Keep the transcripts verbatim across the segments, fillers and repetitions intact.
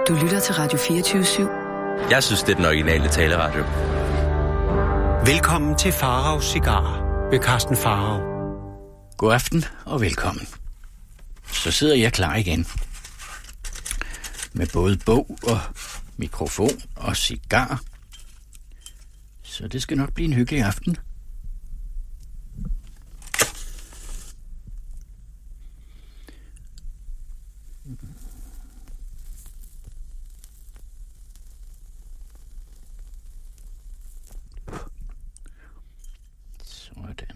Du lytter til Radio fireogtyve syv. Jeg synes, det er den originale taleradio. Velkommen til Faraos Cigarer ved Carsten Farao. God aften og velkommen. Så sidder jeg klar igen. Med både bog og mikrofon og cigar. Så det skal nok blive en hyggelig aften. Sådan.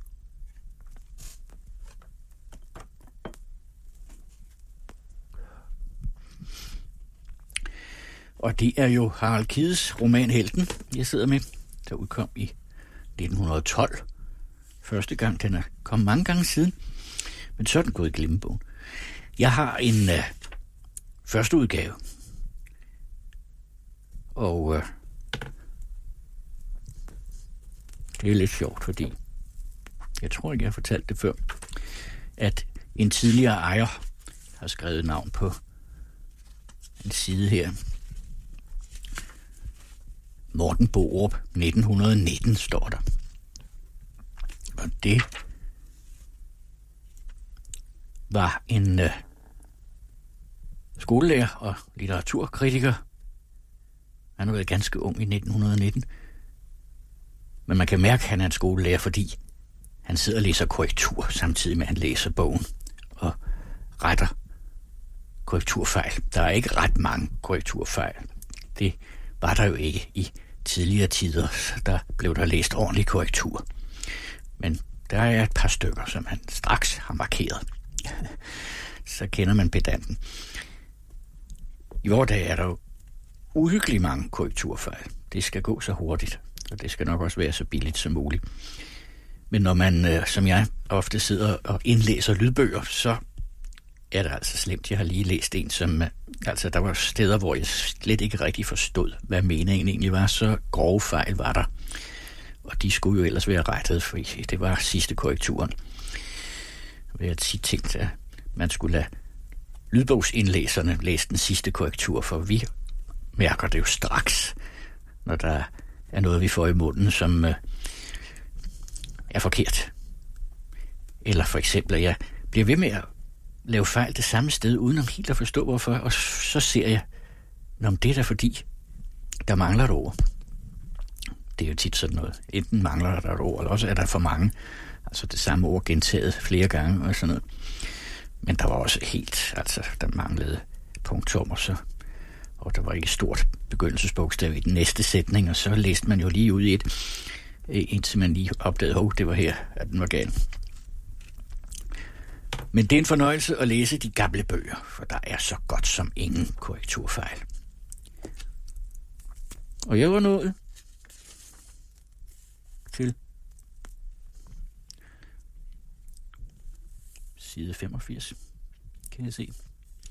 Og det er jo Harald Kides roman Helten, jeg sidder med, der udkom i nitten tolv. Første gang, den er kommet mange gange siden, men så er den gået i glemmebogen. Jeg har en uh, første udgave, og uh, det er lidt sjovt, fordi jeg tror ikke, jeg har fortalt det før, at en tidligere ejer har skrevet navn på en side her. Morten Borup, nitten nitten, står der. Og det var en øh, skolelærer og litteraturkritiker. Han har været ganske ung i nitten nitten. Men man kan mærke, at han er en skolelærer, fordi han sidder og læser korrektur, samtidig med at han læser bogen og retter korrekturfejl. Der er ikke ret mange korrekturfejl. Det var der jo ikke i tidligere tider. Der blev der læst ordentlig korrektur. Men der er et par stykker, som han straks har markeret. Så kender man pedanten. I vores dag er der jo uhyggeligt mange korrekturfejl. Det skal gå så hurtigt, og det skal nok også være så billigt som muligt. Men når man, som jeg, ofte sidder og indlæser lydbøger, så er det altså slemt. Jeg har lige læst en, som... Altså, der var steder, hvor jeg slet ikke rigtig forstod, hvad meningen egentlig var. Så grove fejl var der. Og de skulle jo ellers være rettet, for det var sidste korrekturen. Jeg tit tænkte, at man skulle lade lydbogsindlæserne læse den sidste korrektur, for vi mærker det jo straks, når der er noget, vi får i munden, som øh, er forkert. Eller for eksempel, at jeg bliver ved med at lave fejl det samme sted, uden om helt at forstå hvorfor, og så ser jeg, om det er da fordi, der mangler et ord. Det er jo tit sådan noget. Enten mangler der et ord, eller også er der for mange. Altså det samme ord gentaget flere gange og sådan noget. Men der var også helt, altså der manglede punktum og så, og der var ikke et stort begyndelsesbogstav i den næste sætning, og så læste man jo lige ud i et, indtil man lige opdagede, hov, det var her, at den var gal. Men det er en fornøjelse at læse de gamle bøger, for der er så godt som ingen korrekturfejl. Og jeg var nået til side femogfirs, kan jeg se.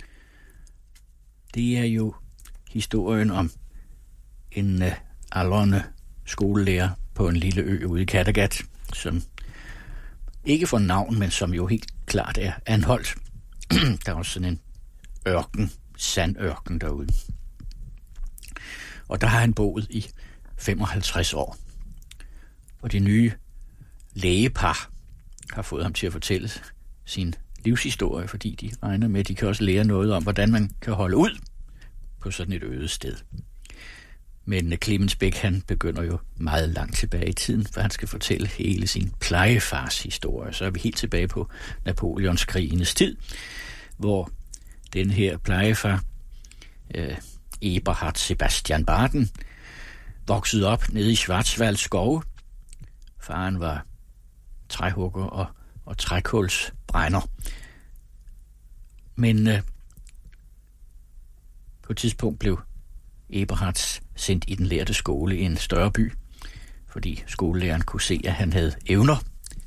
Det er jo historien om en uh, aldrende skolelærer på en lille ø ude i Kattegat, som ikke får navn, men som jo helt klart er Anholt. Der er også sådan en ørken, sandørken derude. Og der har han boet i femoghalvtreds år. Og det nye lægepar har fået ham til at fortælle sin livshistorie, fordi de regner med, at de kan også lære noget om, hvordan man kan holde ud på sådan et øde sted. Men Clemens Bech, han begynder jo meget langt tilbage i tiden, for han skal fortælle hele sin plejefars historie. Så er vi helt tilbage på Napoleonskrigenes tid, hvor den her plejefar, øh, Eberhard Sebastian Baden, voksede op nede i Schwarzwald skove. Faren var træhugger og, og trækulsbrænder. Men øh, på et tidspunkt blev Eberhards sendt i den lærte skole i en større by, fordi skolelæreren kunne se, at han havde evner.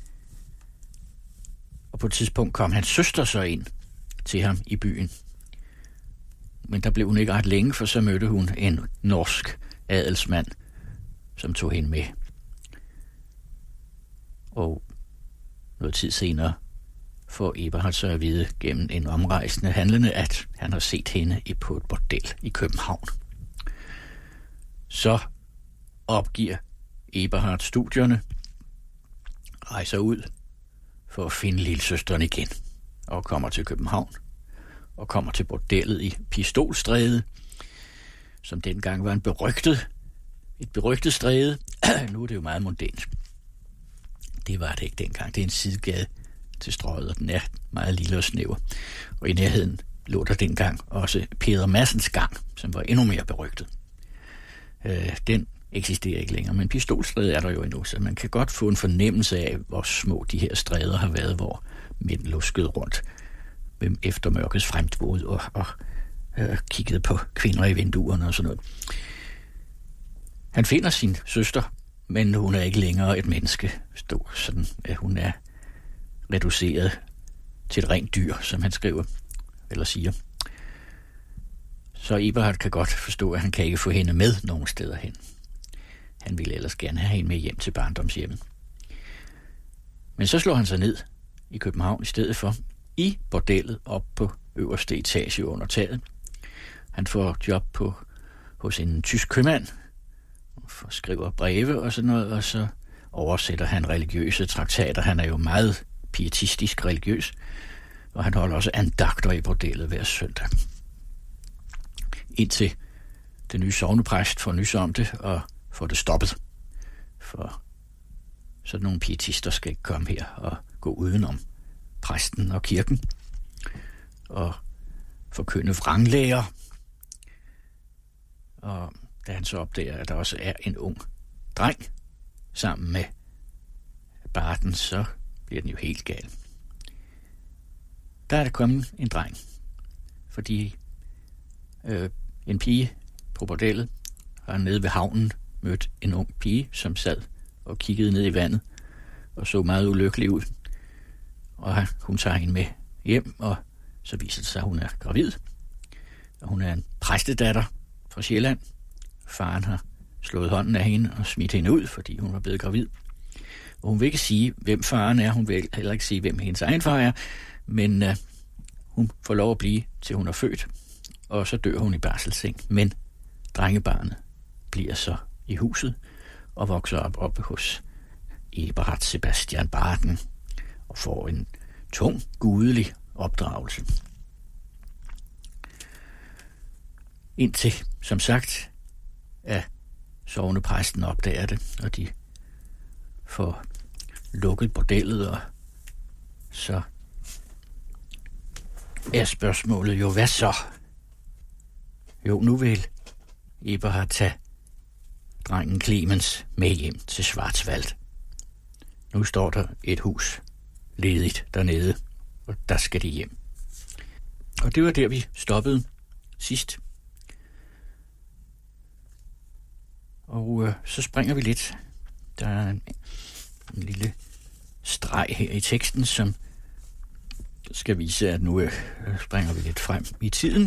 Og på et tidspunkt kom hans søster så ind til ham i byen. Men der blev hun ikke ret længe, for så mødte hun en norsk adelsmand, som tog hende med. Og noget tid senere får Eberhard så at vide gennem en omrejsende handlende, at han har set hende på et bordel i København. Så opgiver Eberhard studierne, rejser ud for at finde lillesøsteren igen, og kommer til København, og kommer til bordellet i Pistolstræde, som dengang var en berygtet, et berygtet stræde. Nu er det jo meget mondænt. Det var det ikke dengang. Det er en sidegade til Strøget, og den er meget lille og snæver. Og i nærheden lå der dengang også Peder Madsens gang, som var endnu mere berygtet. Øh, den eksisterer ikke længere, men Pistolstræde er der jo endnu, så man kan godt få en fornemmelse af, hvor små de her stræder har været, hvor mænd luskede rundt efter mørkets frembrud og, og øh, kiggede på kvinder i vinduerne og sådan noget. Han finder sin søster, men hun er ikke længere et menneske. Stå sådan, at hun er reduceret til et rent dyr, som han skriver, eller siger. Så Eberhard kan godt forstå, at han kan ikke få hende med nogen steder hen. Han ville ellers gerne have hende med hjem til barndomshjemmet. Men så slår han sig ned i København i stedet for, i bordellet op på øverste etage under taget. Han får job på, hos en tysk købmand, og skriver breve og sådan noget, og så oversætter han religiøse traktater. Han er jo meget pietistisk religiøs, og han holder også andagter i bordellet hver søndag. Indtil den nye sognepræst får nys om det, og får det stoppet. For sådan nogle pietister skal ikke komme her og gå udenom præsten og kirken, og forkynde vranglæger. Og da han så opdager, at der også er en ung dreng sammen med barten, så bliver den jo helt gal. Der er der kommet en dreng, fordi øh, en pige på bordellet har nede ved havnen mødt en ung pige, som sad og kiggede ned i vandet og så meget ulykkelig ud. Og hun tager hende med hjem, og så viser det sig, at hun er gravid. Og hun er en præstedatter fra Sjælland. Faren har slået hånden af hende og smidt hende ud, fordi hun var blevet gravid. Og hun vil ikke sige, hvem faren er. Hun vil heller ikke sige, hvem hendes egen far er. Men uh, hun får lov at blive, til hun er født. Og så dør hun i barselsseng. Men drengebarnet bliver så i huset og vokser op oppe hos Eberhard Sebastian Barden og får en tung, gudelig opdragelse. Indtil, som sagt, at sognepræsten opdager det, og de får lukket bordellet, og så er spørgsmålet jo, hvad så? Jo, nu vil Eberhard tage drengen Clemens med hjem til Schwarzwald. Nu står der et hus ledigt dernede, og der skal de hjem. Og det var der, vi stoppede sidst. Og øh, så springer vi lidt. Der er en, en lille streg her i teksten, som skal vise, at nu øh, springer vi lidt frem i tiden.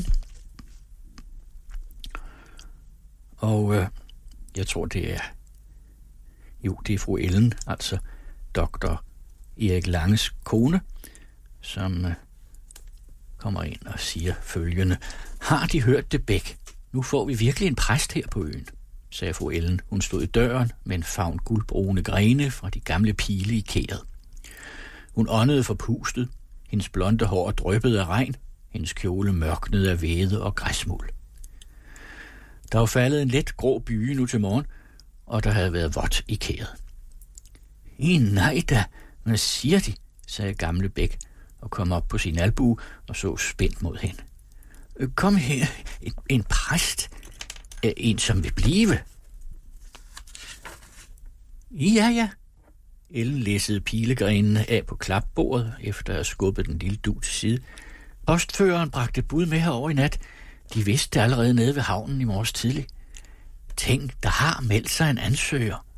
Og øh, jeg tror, det er jo, det er fru Ellen, altså doktor Erik Langes kone, som øh, kommer ind og siger følgende: Har de hørt det, Bæk? Nu får vi virkelig en præst her på øen, sagde fru Ellen. Hun stod i døren med en favn guldbrune grene fra de gamle pile i kæret. Hun åndede forpustet, hendes blonde hår dryppede af regn, hendes kjole mørknede af hvede og græsmuld. Der var faldet en let grå byge nu til morgen, og der havde været vådt i kæret. I nej da, hvad siger de, sagde gamle Bæk og kom op på sin albue og så spændt mod hende. Kom her, en, en præst, en som vil blive. Ja, ja. Ellen læssede pilegrenene af på klapbordet, efter at have skubbet den lille du til side. Postføreren bragte bud med herover i nat. De vidste det allerede nede ved havnen i morges tidlig. Tænk, der har meldt sig en ansøger.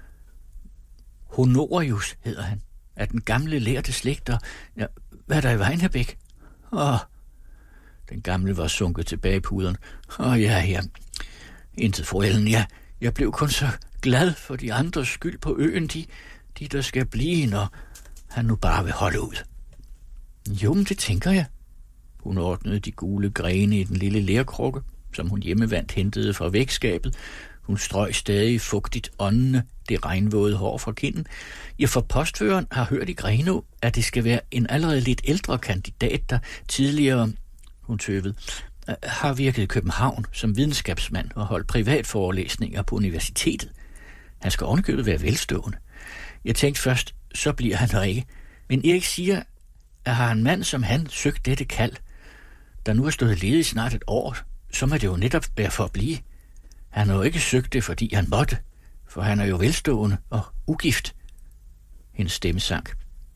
Honorius hedder han, af den gamle lærte slægter. Ja, hvad er der i vejen, her Bæk? Åh, den gamle var sunket tilbage i puderen. Åh, ja, ja. Intet for Ellen, ja. Jeg blev kun så glad for de andres skyld på øen, de, de der skal blive, når han nu bare vil holde ud. Jo, men det tænker jeg. Hun ordnede de gule grene i den lille lerkrukke, som hun hjemmevandt hentede fra vægskabet. Hun strøg stadig fugtigt åndene, det regnvåde hår fra kinden. Ja, for postføreren har hørt i Grenå, at det skal være en allerede lidt ældre kandidat, der tidligere, hun tøvede, har virket i København som videnskabsmand og holdt privatforelæsninger på universitetet. Han skal ovenikøbet være velstående. Jeg tænkte først, så bliver han der ikke. Men Erik siger, at har en mand som han søgt dette kald, der nu har stået ledig i snart et år, så må det jo netop være for at blive. Han har jo ikke søgt det, fordi han måtte, for han er jo velstående og ugift. Hendes stemme sank.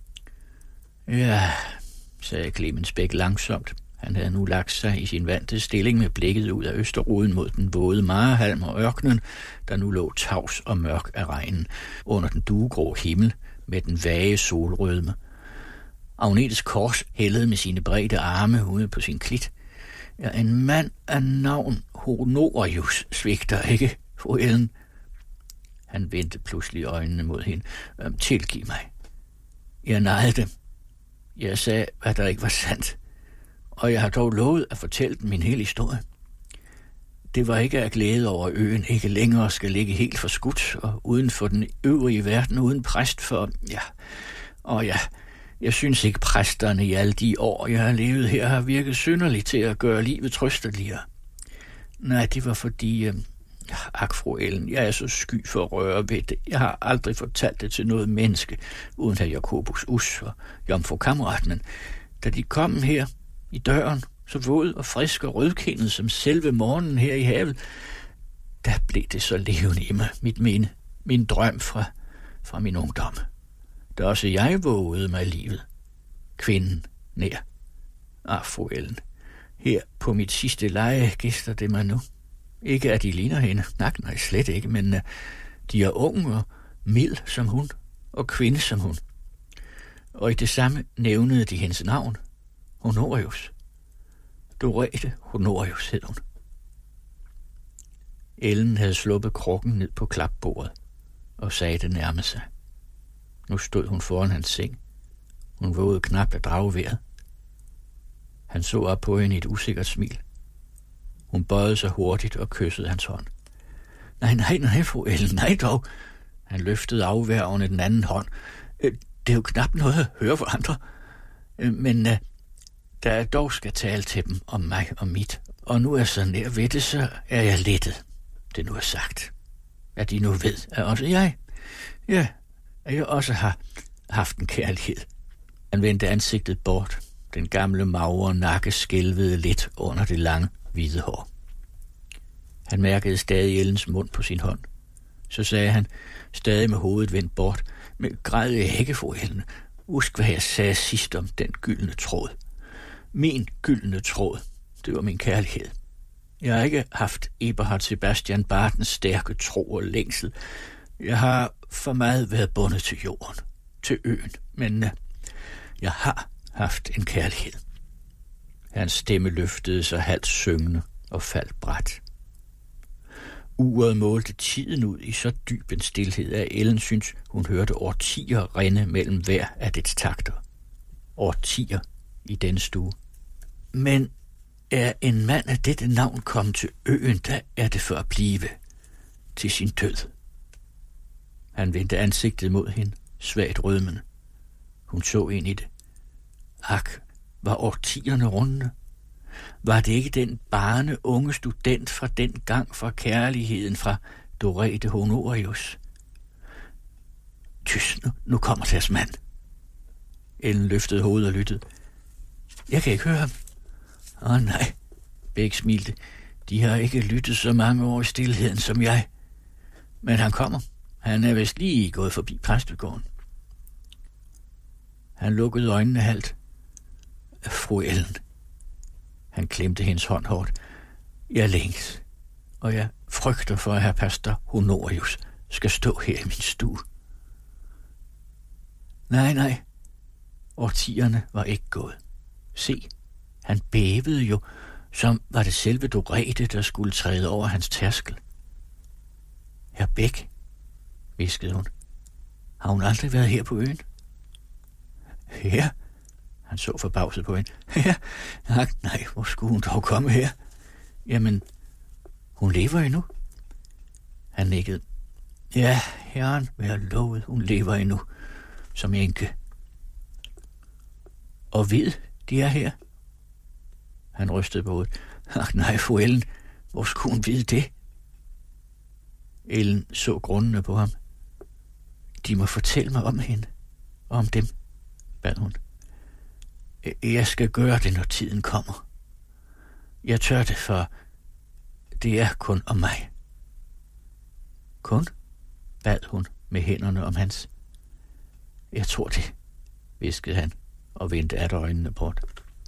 Ja, sagde Clemens Bæk langsomt. Han havde nu lagt sig i sin vante stilling med blikket ud af østerruden mod den våde marehalm og ørkenen, der nu lå tavs og mørk af regnen under den duegrå himmel med den vage solrødme. Agnetes kors hældede med sine brede arme ude på sin klit. Ja, en mand af navn Honorius svigter ikke, fru Ellen. Han vendte pludselig øjnene mod hende. Tilgiv mig. Jeg nejede dem. Jeg sagde, hvad der ikke var sandt. Og jeg har dog lovet at fortælle dem min hele historie. Det var ikke af glæde over, at øen ikke længere skal ligge helt forskudt og uden for den øvrige verden uden præst for... Ja, og ja, jeg synes ikke præsterne i alle de år, jeg har levet her, har virket synderligt til at gøre livet trøsteligere. Nej, det var fordi... Øh, ak, fru Ellen, jeg er så sky for at røre ved det. Jeg har aldrig fortalt det til noget menneske, uden herr Jakobus Us og jomfru Kammerat, men da de kom her i døren, så våd og frisk og rødkindet som selve morgenen her i havet, der blev det så levende i mig, mit minde, min drøm fra, fra min ungdom. Da også jeg vågede mig livet. Kvinden nær. Ah, fru Ellen, her på mit sidste leje gæster det mig nu. Ikke at de ligner hende, nej, nej, slet ikke, men uh, de er unge og mild som hun, og kvinde som hun. Og i det samme nævnede de hendes navn, Honorius. Dorete Honorius hed hun. Ellen havde sluppet krukken ned på klapbordet og sagde det nærmede sig. Nu stod hun foran hans seng. Hun vågede knap at drage vejret. Han så op på hende i et usikkert smil. Hun bøjede sig hurtigt og kyssede hans hånd. Nej, nej, nej, fru Ellen, nej dog. Han løftede afværgende den anden hånd. Det er jo knap noget at høre for andre. Men uh, da jeg dog skal tale til dem om mig og mit, og nu er så nær ved det, så er jeg lettet. Det nu er sagt. At de nu ved, at også jeg, ja, at jeg også har haft en kærlighed. Han vendte ansigtet bort. Den gamle magre nakke skælvede lidt under det lange, hvide hår. Han mærkede stadig Ellens mund på sin hånd. Så sagde han, stadig med hovedet vendt bort, men græd jeg ikke, fru Ellen. Husk, hvad jeg sagde sidst om den gyldne tråd. Min gyldne tråd, det var min kærlighed. Jeg har ikke haft Eberhard Sebastian Bartens stærke tro og længsel. Jeg har for meget været bundet til jorden, til øen, men uh, jeg har haft en kærlighed. Hans stemme løftede sig halvt syngende og faldt brat. Uret målte tiden ud i så dyb en stilhed, at Ellen synes, hun hørte årtier rinde mellem hver af dets takter. Årtier i den stue. Men er en mand af dette navn kommet til øen, der er det for at blive til sin død. Han vendte ansigtet mod hende, svagt rødmende. Hun så ind i det. Ak, var årtierne runde? Var det ikke den barne unge student fra den gang fra kærligheden fra Dorete Honorius? Tys, nu, nu kommer deres mand. Ellen løftede hovedet og lyttede. Jeg kan ikke høre ham. Åh oh, nej, Bæk smilte. De har ikke lyttet så mange år i stilheden som jeg. Men han kommer. Han er vist lige gået forbi præstegården. Han lukkede øjnene halvt. Fru Ellen. Han klemte hendes hånd hårdt. Jeg længes, og jeg frygter for, at herr pastor Honorius skal stå her i min stue. Nej, nej. Årtierne var ikke gået. Se, han bævede jo, som var det selve Dorete, der skulle træde over hans tærskel. Herr Bæk, hviskede hun. Har hun aldrig været her på øen? Her? Han så forbavset på hende. Ja, nej, nej, hvor skulle hun dog komme her? Jamen, hun lever endnu. Han nikkede. Ja, herren vil have lovet, hun lever endnu, som enke. Og ved, de er her? Han rystede på hovedet. Ach nej, fru Ellen, hvor skulle hun vide det? Ellen så grundene på ham. De må fortælle mig om hende, og om dem, bad hun. Jeg skal gøre det, når tiden kommer. Jeg tør det, for det er kun om mig. Kun? Bad hun med hænderne om hans. Jeg tror det, viskede han og vendte at øjnene bort.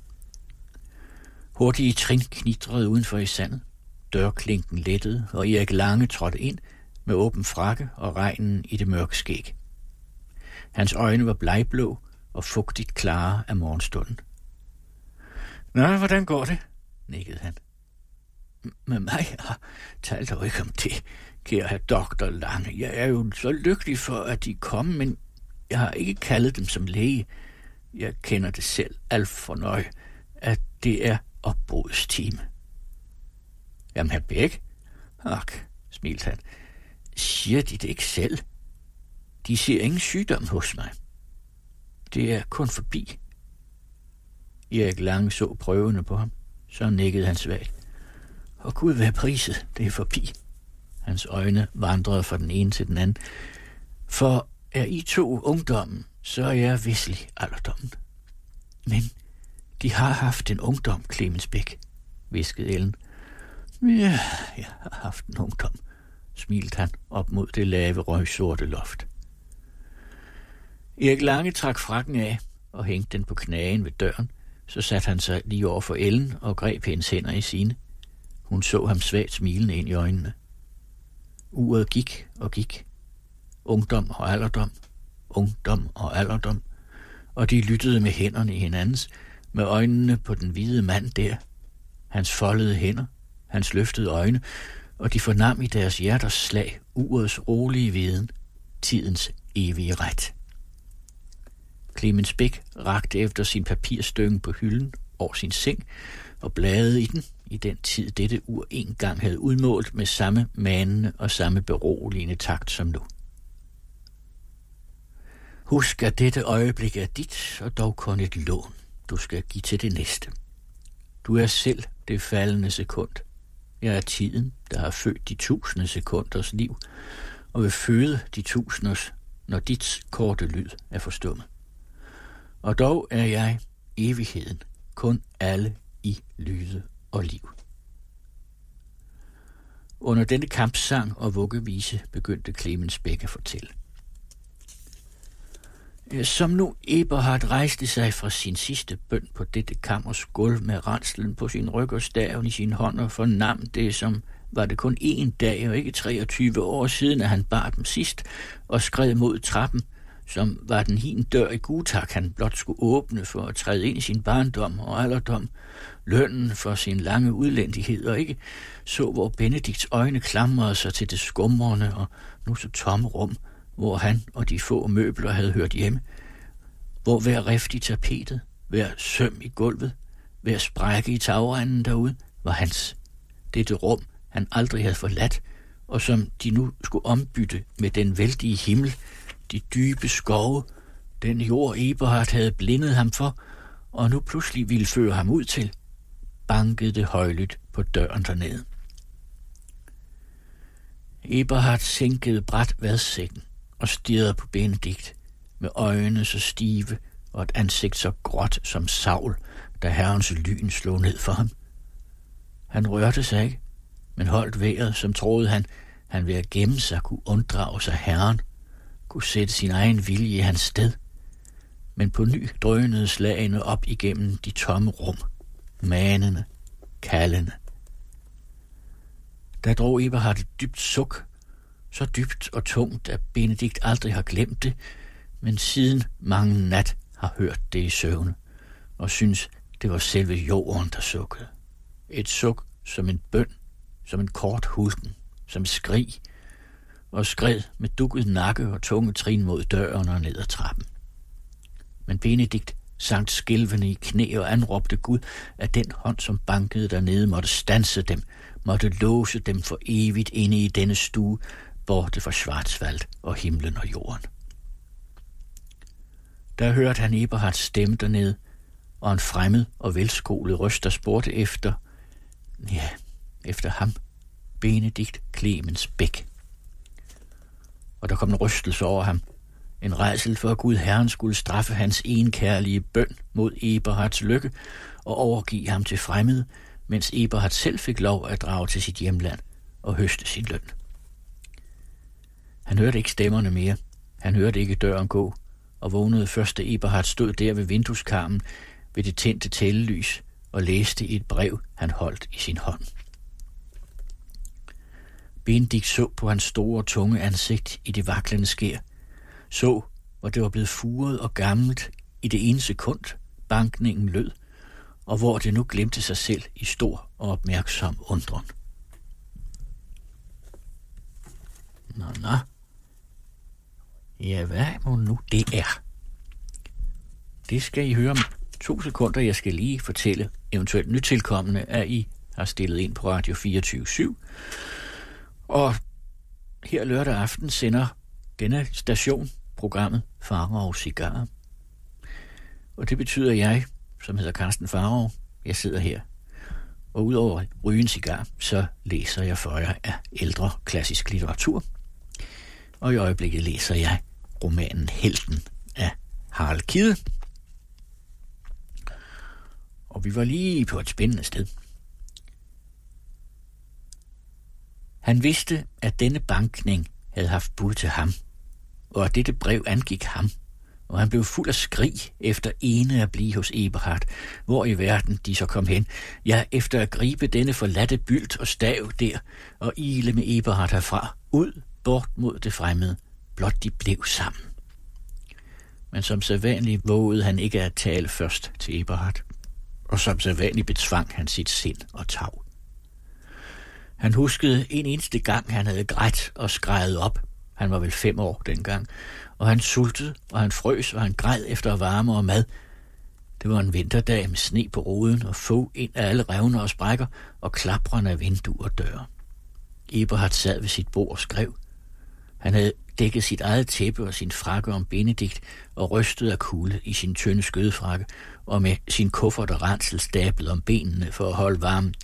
Hurtige trin knitrede udenfor i sandet. Dørklinken lettede, og Erik Lange trådte ind med åben frakke og regnen i det mørke skæg. Hans øjne var blegblå og fugtigt klare af morgenstunden. Nå, hvordan går det? Nikkede han. Med mig? Tal dog ikke om det, kære herr doktor Lange. Jeg er jo så lykkelig for, at de kom, men jeg har ikke kaldet dem som læge. Jeg kender det selv alt for nøje, at det er opbrudstime. Jamen, herr Bæk? Ak, smilte han. Siger de det ikke selv? De ser ingen sygdom hos mig. Det er kun forbi. Erik Lange så prøvende på ham. Så nikkede han svagt. Og Gud være priset, det er forbi. Hans øjne vandrede fra den ene til den anden. For er I to ungdommen, så er jeg visselig alderdommen. Men de har haft en ungdom, Clemens Bæk, viskede Ellen. Ja, jeg har haft en ungdom, smilte han op mod det lave røgsorte loft. Erik Lange trak frakken af og hængte den på knagen ved døren. Så satte han sig lige over for Ellen og greb hendes hænder i sine. Hun så ham svagt smilende ind i øjnene. Uret gik og gik. Ungdom og alderdom, ungdom og alderdom, og de lyttede med hænderne i hinandens, med øjnene på den hvide mand der, hans foldede hænder, hans løftede øjne, og de fornam i deres hjerters slag urets rolige viden, tidens evige ret. Clemens Bæk rakte efter sin papirstønge på hylden over sin seng og bladede i den, i den tid dette ur engang havde udmålt med samme manende og samme beroligende takt som nu. Husk, at dette øjeblik er dit, og dog kun et lån, du skal give til det næste. Du er selv det faldende sekund. Jeg er tiden, der har født de tusinde sekunders liv, og vil føde de tusinders, når dit korte lyd er forstummet. Og dog er jeg evigheden, kun alle i lyde og liv. Under denne kampsang og vuggevise begyndte Clemens Bæk at fortælle. Som nu Eberhard rejste sig fra sin sidste bøn på dette kammers gulv med ranslen på sin ryg og staven i sin hånd og fornam det, som var det kun én dag og ikke treogtyve år siden, at han bar dem sidst og skred mod trappen, som var den hin dør i Gutak, han blot skulle åbne for at træde ind i sin barndom og alderdom, lønnen for sin lange udlændighed, og ikke så, hvor Benedikts øjne klamrede sig til det skumrende og nu så tomme rum, hvor han og de få møbler havde hørt hjemme, hvor hver rift i tapetet, hver søm i gulvet, hver sprække i tagrenden derude var hans. Dette rum, han aldrig havde forladt, og som de nu skulle ombytte med den vældige himmel, de dybe skove, den jord Eberhard havde blindet ham for, og nu pludselig ville føre ham ud til, bankede det højlydt på døren dernede. Eberhard sænkede brat vadsækken og stirrede på Benedikt med øjne så stive og et ansigt så gråt som savl, da herrens lyn slog ned for ham. Han rørte sig ikke, men holdt vejret, som troede han, han ved at gemme sig kunne unddrage sig herren, kunne sætte sin egen vilje i hans sted. Men på ny drønede slagene op igennem de tomme rum, manende, kaldende. Der drog Eberhard et dybt suk, så dybt og tungt, at Benedikt aldrig har glemt det, men siden mange nat har hørt det i søvne, og synes, det var selve jorden, der sukkede. Et suk som en bøn, som en kort hulken, som skrig, og skred med dukket nakke og tunge trin mod døren og ned ad trappen. Men Benedikt sank skælvende i knæ og anråbte Gud, at den hånd, som bankede dernede, måtte standse dem, måtte låse dem for evigt inde i denne stue, borte fra Schwarzwald og himlen og jorden. Der hørte han Eberhards stemme dernede, og en fremmed og velskolet røster spurgte efter, ja, efter ham, Benedikt Clemens Bech. Og der kom en rystelse over ham, en rædsel for, at Gud Herren skulle straffe hans enkærlige bøn mod Eberhards lykke og overgive ham til fremmede, mens Eberhard selv fik lov at drage til sit hjemland og høste sin løn. Han hørte ikke stemmerne mere, han hørte ikke døren gå, og vågnede først, da Eberhard stod der ved vindueskarmen ved det tændte tællelys og læste i et brev, han holdt i sin hånd. Benedikt så på hans store, tunge ansigt i det vaklende skær, så, hvor det var blevet furet og gammelt i det ene sekund, bankningen lød, og hvor det nu glemte sig selv i stor og opmærksom undren. Nå, nå. Ja, hvad må nu det er? Det skal I høre om to sekunder. Jeg skal lige fortælle eventuelt nytilkommende, at I har stillet ind på Radio fireogtyve syv. Og her lørdag aften sender denne station programmet Farao Cigar. Og det betyder, at jeg, som hedder Carsten Farao, jeg sidder her. Og udover at ryge en cigar, så læser jeg for jer af ældre klassisk litteratur. Og i øjeblikket læser jeg romanen Helten af Harald Kidde. Og vi var lige på et spændende sted. Han vidste, at denne bankning havde haft bud til ham, og at dette brev angik ham, og han blev fuld af skrig efter ene at blive hos Eberhard, hvor i verden de så kom hen, ja, efter at gribe denne forladte bylt og stav der, og ile med Eberhard herfra, ud, bort mod det fremmede, blot de blev sammen. Men som sædvanligt vågede han ikke at tale først til Eberhard, og som sædvanligt betvang han sit sind og tag. Han huskede en eneste gang, han havde grædt og skrejet op. Han var vel fem år dengang, og han sultede, og han frøs, og han græd efter varme og mad. Det var en vinterdag med sne på roden og få ind af alle revner og sprækker og klaprende af vinduer og døre. Eberhard sad ved sit bord og skrev. Han havde dækket sit eget tæppe og sin frakke om Benedikt og rystede af kulde i sin tynde skødefrakke og med sin kuffert og ransel stablet om benene for at holde varmen.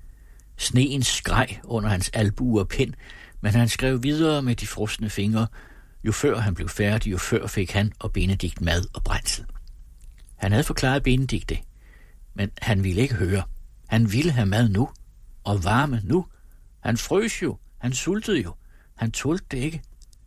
Sneen skreg under hans albue og pen, men han skrev videre med de frosne fingre. Jo før han blev færdig, jo før fik han og Benedikt mad og brændsel. Han havde forklaret Benedikt det, men han ville ikke høre. Han ville have mad nu, og varme nu. Han frøs jo, han sultede jo, han tålte det ikke.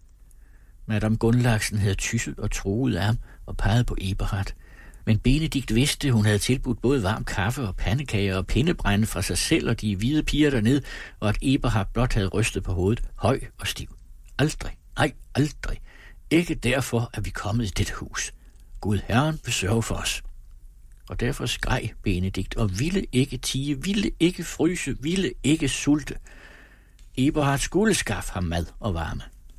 Madame Gunnlachsen havde tysset og truet af ham og peget på Eberhard. Men Benedikt vidste, hun havde tilbudt både varm kaffe og pandekager og pindebrænde fra sig selv og de hvide piger dernede, og at Eberhard blot havde rystet på hovedet, høj og stiv. Aldrig, nej, aldrig. Ikke derfor er vi kommet i dette hus. Gud Herren vil sørge for os. Og derfor skreg Benedikt og ville ikke tie, ville ikke fryse, ville ikke sulte. Eberhard skulle skaffe ham mad og varme.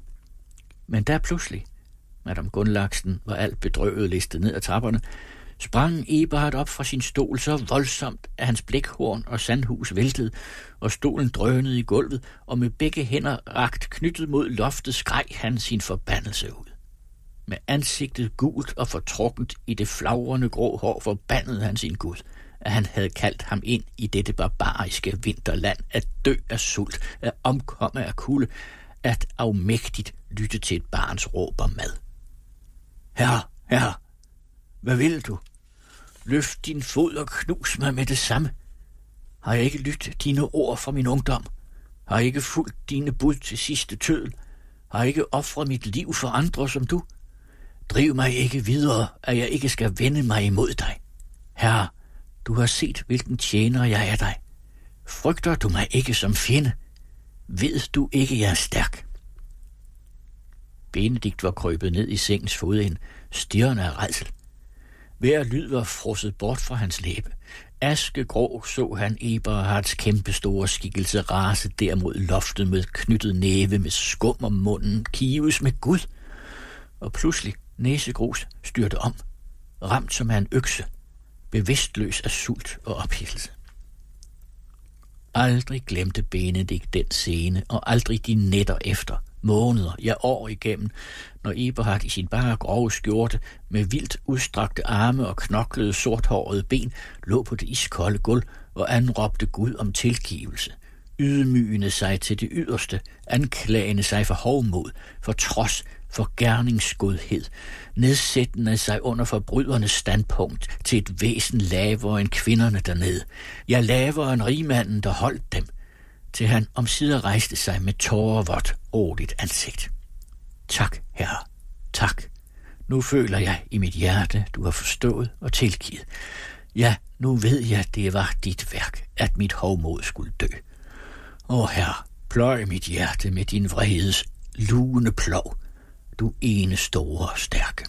Men der pludselig, Madame Gunnlachsen var alt bedrøvet listet ned ad trapperne, sprang Eberhard op fra sin stol så voldsomt, at hans blækhorn og sandhus væltede, og stolen drønede i gulvet, og med begge hænder rakt knyttet mod loftet skreg han sin forbandelse ud. Med ansigtet gult og fortrukkent i det flagrende grå hår forbandede han sin Gud, at han havde kaldt ham ind i dette barbariske vinterland, at dø af sult, at omkomme af kulde, at afmægtigt lytte til et barns råb om mad. Herre, herre, hvad vil du? Løft din fod og knus mig med det samme. Har jeg ikke lyttet dine ord fra min ungdom? Har jeg ikke fulgt dine bud til sidste tødel? Har jeg ikke ofret mit liv for andre som du? Driv mig ikke videre, at jeg ikke skal vende mig imod dig. Herre, du har set, hvilken tjener jeg er dig. Frygter du mig ikke som fjende? Ved du ikke, jeg er stærk? Benedikt var krøbet ned i sengens fodend, stirrende af rædsel. Hver lyd var frosset bort fra hans læbe. Askegrå så han Eberhards kæmpestore skikkelse rase der mod loftet med knyttet næve, med skum om munden, kives med Gud. Og pludselig næsegrus styrte om, ramt som af en økse, bevidstløs af sult og ophidselse. Aldrig glemte Benedikt den scene, og aldrig de nætter efter, måneder, ja år igennem, når Eberhard i sin bare grove skjorte med vildt udstrakte arme og knoklede sorthårede ben lå på det iskolde gulv og anråbte Gud om tilgivelse, ydmygende sig til det yderste, anklagende sig for hovmod, for trods, for gerningsgodhed, nedsættende sig under forbrydernes standpunkt til et væsen lavere end kvinderne dernede, ja lavere end rigmanden, der holdt dem, til han omsider rejste sig med tårervådt, roligt ansigt. Tak, herre, tak. Nu føler jeg i mit hjerte, du har forstået og tilgivet. Ja, nu ved jeg, det var dit værk, at mit hovmod skulle dø. Åh, herre, pløj mit hjerte med din vredes lugende plov, du ene store og stærke.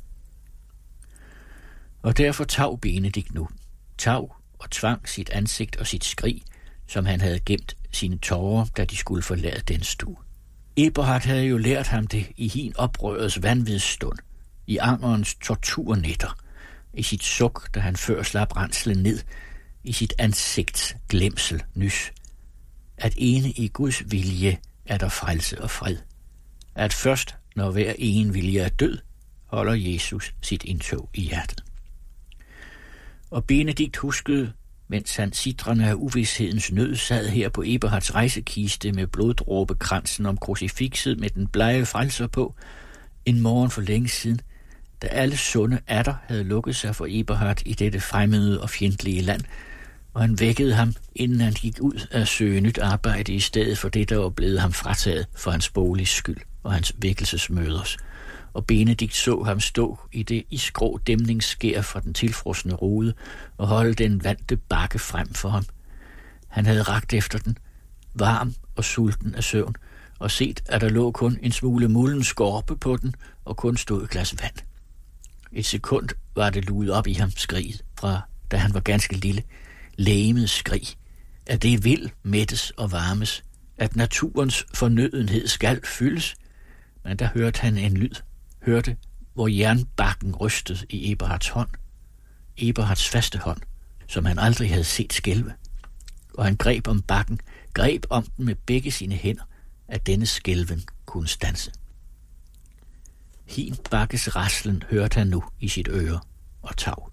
Og derfor tav Benedikt nu, tav og tvang sit ansigt og sit skrig, som han havde gemt sine tårer, da de skulle forlade den stue. Eberhard havde jo lært ham det i hin oprørets vanvidsstund, i angerens torturnætter, i sit suk, da han før slap renslen ned, i sit ansigts glemsel nys, at ene i Guds vilje er der frelse og fred, at først når hver en vilje er død, holder Jesus sit indtog i hjertet. Og Benedikt huskede, mens han sidrende af uvidshedens nød sad her på Eberhards rejsekiste med bloddråbekransen om krucifixet med den blege frelser på, en morgen for længe siden, da alle sunde atter havde lukket sig for Eberhard i dette fremmede og fjendtlige land, og han vækkede ham, inden han gik ud at søge nyt arbejde i stedet for det, der var blevet ham frataget for hans boligs skyld og hans vækkelsesmøders. Og Benedikt så ham stå i det isgrå dæmningsskær fra den tilfrosne rode og holde den vante bakke frem for ham. Han havde rakt efter den, varm og sulten af søvn, og set, at der lå kun en smule mulden skorpe på den, og kun stod et glas vand. Et sekund var det luet op i ham skriget fra, da han var ganske lille, lægemets skrig, at det vil mættes og varmes, at naturens fornødenhed skal fyldes, men der hørte han en lyd, hørte, hvor jernbakken rystede i Eberhards hånd, Eberhards faste hånd, som han aldrig havde set skælve, og han greb om bakken, greb om den med begge sine hænder, at denne skælven kunne standse. Hin bakkes raslen hørte han nu i sit øre og tav.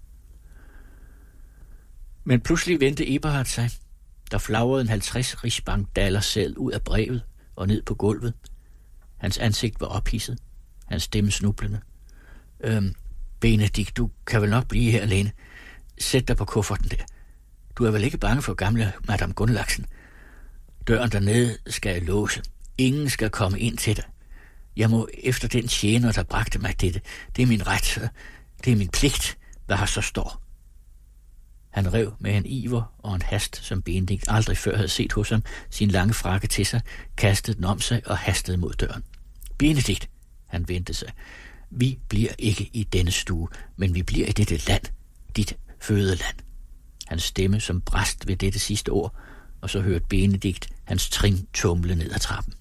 Men pludselig vendte Eberhard sig. Der flagrede en halvtreds rigsbankdaler selv ud af brevet og ned på gulvet. Hans ansigt var ophidset, hans stemme snublende. Øhm, Benedikt, du kan vel nok blive her alene. Sæt dig på kufferten der. Du er vel ikke bange for gamle Madame Gunnlachsen? Døren dernede skal jeg låse. Ingen skal komme ind til dig. Jeg må efter den tjener, der bragte mig dette. Det er min ret. Det er min pligt, hvad her så står. Han rev med en iver og en hast, som Benedikt aldrig før havde set hos ham, sin lange frakke til sig, kastede den om sig og hastede mod døren. Benedikt, han vendte sig. Vi bliver ikke i denne stue, men vi bliver i dette land, dit fødeland. Hans stemme som brast ved dette sidste ord, og så hørte Benedikt hans trin tumle ned ad trappen.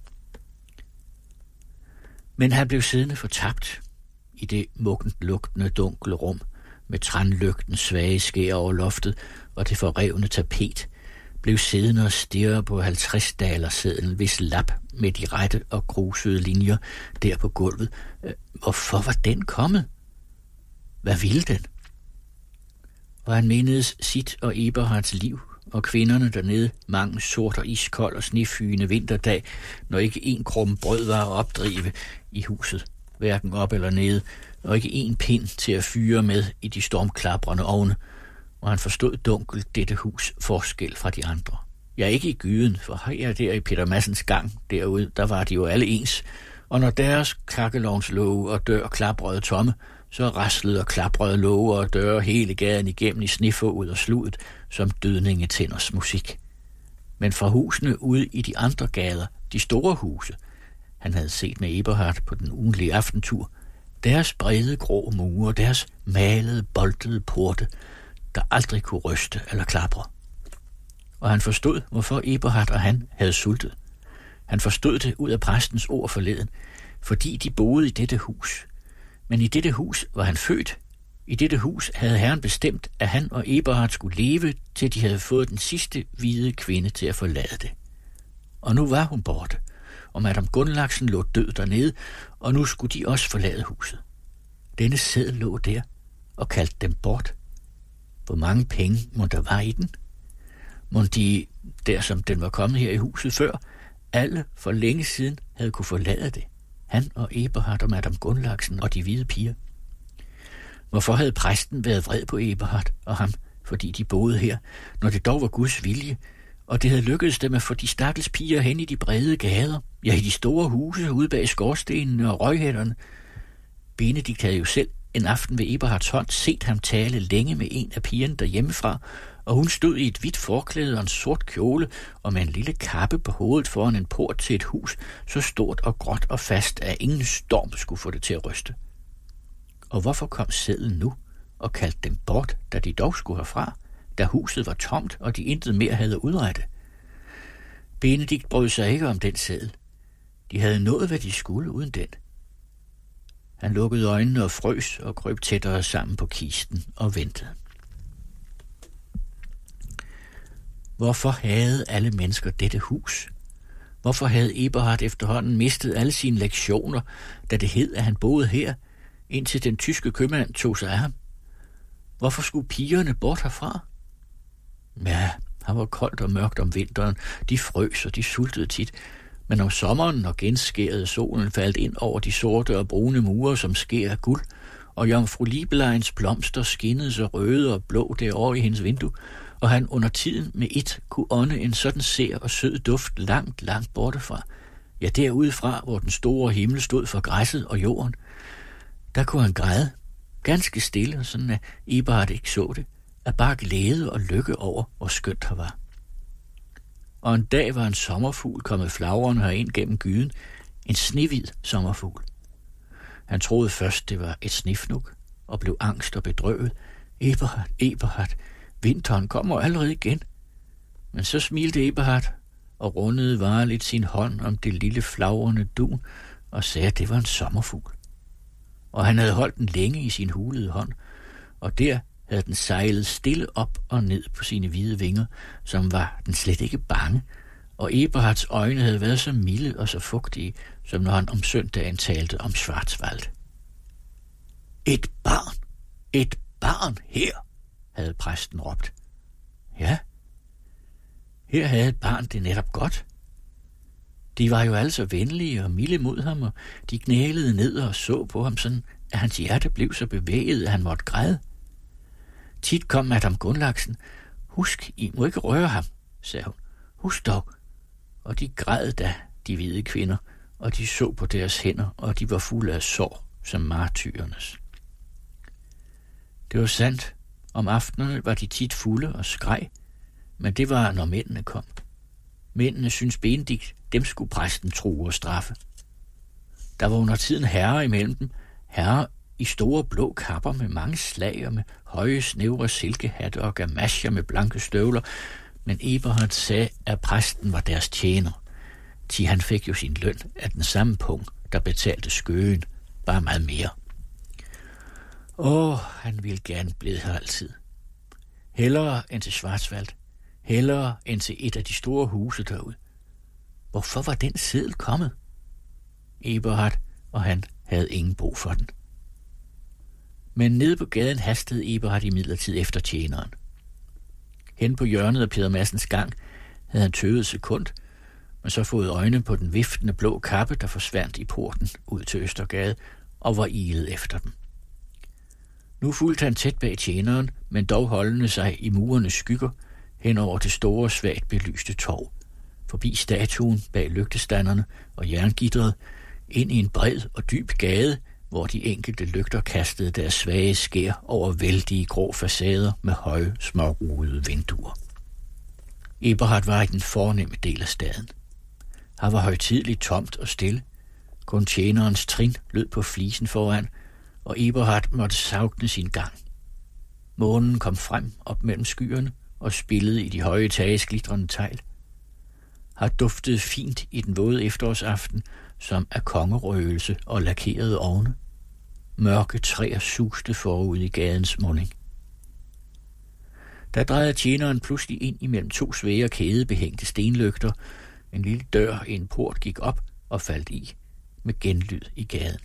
Men han blev siddende fortabt i det muggent lugtende dunkle rum, med tranlygtens svage skær over loftet og det forrevne tapet, blev siddende og stirre på halvtreds daler sedlen, hvis lap med de rette og grusede linjer der på gulvet. Hvorfor var den kommet? Hvad ville den? Og han mindedes sit og Eberhards liv, og kvinderne dernede, mange sort og iskold og snefyende vinterdag, når ikke en krumme brød var at opdrive i huset, hverken op eller nede, og ikke en pind til at fyre med i de stormklaprende ovne, og han forstod dunkelt dette hus forskel fra de andre. Ja, ikke i gyden, for her der i Peter Madsens gang derude, der var de jo alle ens, og når deres kakkelovnslåge og dør klaprede tomme, så raslede og klaprede låge og døre hele gaden igennem i snefået og sludet, som dødningetænders musik. Men fra husene ude i de andre gader, de store huse, han havde set med Eberhard på den ugenlige aftentur, deres brede grå mure, deres malede, boltede porte, der aldrig kunne ryste eller klapre. Og han forstod, hvorfor Eberhard og han havde sultet. Han forstod det ud af præstens ord forleden, fordi de boede i dette hus. Men i dette hus var han født, I dette hus havde herren bestemt, at han og Eberhard skulle leve, til de havde fået den sidste hvide kvinde til at forlade det. Og nu var hun borte, og Madame Gunnlachsen lå død dernede, og nu skulle de også forlade huset. Denne seddel lå der og kaldte dem bort. Hvor mange penge må der var i den? Må de, der som den var kommet her i huset før, alle for længe siden havde kunne forlade det. Han og Eberhard og Madame Gunnlachsen og de hvide piger. Hvorfor havde præsten været vred på Eberhard og ham, fordi de boede her, når det dog var Guds vilje, og det havde lykkedes dem at få de stakkels piger hen i de brede gader, ja i de store huse ude bag skorstenene og røghætterne. Benedikt havde jo selv en aften ved Eberhards hånd set ham tale længe med en af pigerne derhjemmefra, og hun stod i et hvidt forklæde og en sort kjole og med en lille kappe på hovedet foran en port til et hus, så stort og gråt og fast, at ingen storm skulle få det til at ryste. Og hvorfor kom sedlen nu og kaldte dem bort, da de dog skulle herfra, da huset var tomt, og de intet mere havde at udrette? Benedikt brød sig ikke om den seddel. De havde nået, hvad de skulle uden den. Han lukkede øjnene og frøs og krøb tættere sammen på kisten og ventede. Hvorfor havde alle mennesker dette hus? Hvorfor havde Eberhard efterhånden mistet alle sine lektioner, da det hed, at han boede her, indtil den tyske købmand tog sig af ham? Hvorfor skulle pigerne bort herfra? Ja, han var koldt og mørkt om vinteren. De frøs, og de sultede tit. Men om sommeren, når genskærede solen faldt ind over de sorte og brune mure, som sker af guld, og jomfru Libeleins blomster skinnede så røde og blå derovre i hendes vindue, og han under tiden med et kunne ånde en sådan sær og sød duft langt, langt bortefra, ja derudefra, hvor den store himmel stod for græsset og jorden, der kunne han græde, ganske stille, sådan at Eberhard ikke så det, at bare glæde og lykke over, hvor skønt her var. Og en dag var en sommerfugl kommet flagrende herind gennem gyden, en snehvid sommerfugl. Han troede først, det var et snefnug, og blev angst og bedrøvet. Eberhard, Eberhard, vinteren kommer allerede igen. Men så smilte Eberhard og rundede varligt sin hånd om det lille flagrende dun og sagde, at det var en sommerfugl. Og han havde holdt den længe i sin hulede hånd, og der havde den sejlet stille op og ned på sine hvide vinger, som var den slet ikke bange, og Eberhards øjne havde været så milde og så fugtige, som når han om søndagen talte om Schwarzwald. Et barn! Et barn her! Havde præsten råbt. Ja, her havde et barn det netop godt. De var jo alle så venlige og milde mod ham, og de knælede ned og så på ham sådan, at hans hjerte blev så bevæget, at han måtte græde. Tit kom Madame Gunnlachsen. Husk, I må ikke røre ham, sagde hun. Husk dog. Og de græd da, de hvide kvinder, og de så på deres hænder, og de var fulde af sår, som martyrernes. Det var sandt. Om aftenerne var de tit fulde og skreg, men det var, når mændene kom. Mændene syntes Benedikt, dem skulle præsten true og straffe. Der var under tiden herrer imellem dem, herrer i store blå kapper med mange slag og med høje, snævre silkehatte og gamasjer med blanke støvler, men Eberhard sagde, at præsten var deres tjener. Til han fik jo sin løn af den samme punkt, der betalte skøen, bare meget mere. Åh, han ville gerne blive her altid. Hellere end til Schwarzwald. Hellere end til et af de store huse derude. Hvorfor var den seddel kommet? Eberhard og han havde ingen brug for den. Men nede på gaden hastede Eberhard imidlertid efter tjeneren. Hen på hjørnet af Peder Madsens gang havde han tøvet et sekund, men så fået øjne på den viftende blå kappe, der forsvandt i porten ud til Østergade og var ilet efter dem. Nu fulgte han tæt bag tjeneren, men dog holdende sig i murenes skygger hen over det store, svagt belyste torv, forbi statuen bag lygtestanderne og jerngitteret, ind i en bred og dyb gade, hvor de enkelte lygter kastede deres svage skær over vældige grå facader med høje, smårudede vinduer. Eberhard var i den fornemme del af staden. Her var højtideligt tomt og stille. Kun tjenerens trin lød på flisen foran, og Eberhard måtte savgne sin gang. Månen kom frem op mellem skyerne og spillede i de høje tages glitrende tegl. Her duftede fint i den våde efterårsaften, som af kongerøgelse og lakerede ovne. Mørke træer suste forud i gadens munding. Der drejede tjeneren pludselig ind imellem to svære kædebehængte stenlygter. En lille dør i en port gik op og faldt i, med genlyd i gaden.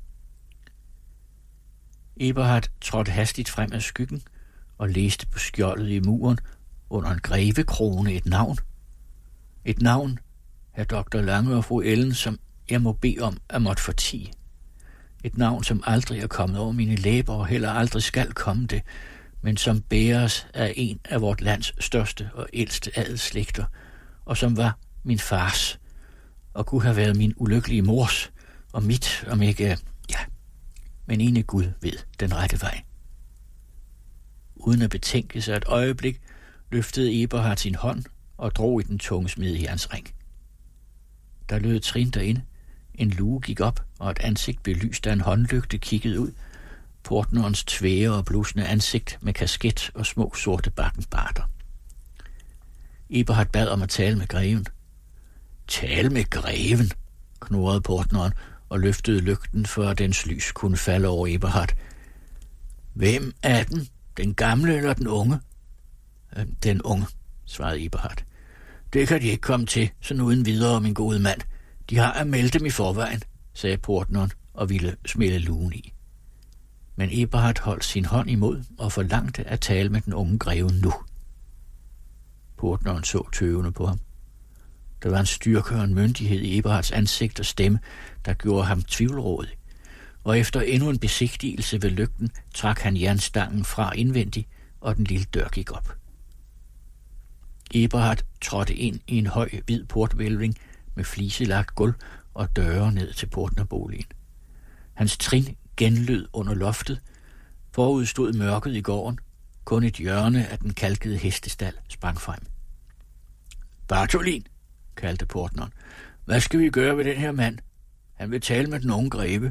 Eberhard trådte hastigt frem af skyggen og læste på skjoldet i muren under en grevekrone et navn. Et navn, herr doktor Lange og fru Ellen, som jeg må bede om at måtte fortie. Et navn, som aldrig er kommet over mine læber og heller aldrig skal komme det, men som bæres af en af vort lands største og ældste adelsslægter, og som var min fars, og kunne have været min ulykkelige mors, og mit, om ikke, ja, men ene Gud ved den rette vej. Uden at betænke sig et øjeblik, løftede Eberhard sin hånd og drog i den tunge smedejernsring. Der lød trin derinde, en luge gik op, og et ansigt belyst af en håndlygte kiggede ud. Portnerens tvære og blusende ansigt med kasket og små sorte bakkenbarter. Eberhard bad om at tale med greven. Tale med greven, knurrede portneren og løftede lygten, for at dens lys kunne falde over Eberhard. Hvem er den? Den gamle eller den unge? Den unge, svarede Eberhard. Det kan de ikke komme til, sådan uden videre, min gode mand. De har at melde dem i forvejen, sagde portneren og ville smelle lugen i. Men Eberhard holdt sin hånd imod og forlangte at tale med den unge greve nu. Portneren så tøvende på ham. Der var en styrke og en myndighed i Eberhards ansigt og stemme, der gjorde ham tvivlrådig, og efter endnu en besigtigelse ved lygten trak han jernstangen fra indvendig, og den lille dør gik op. Eberhard trådte ind i en høj, hvid portvælving med fliselagt gulv og døre ned til portnerboligen. Hans trin genlød under loftet. Forud stod mørket i gården. Kun et hjørne af den kalkede hestestal sprang frem. Bartolin, kaldte portneren. Hvad skal vi gøre ved den her mand? Han vil tale med den unge greve.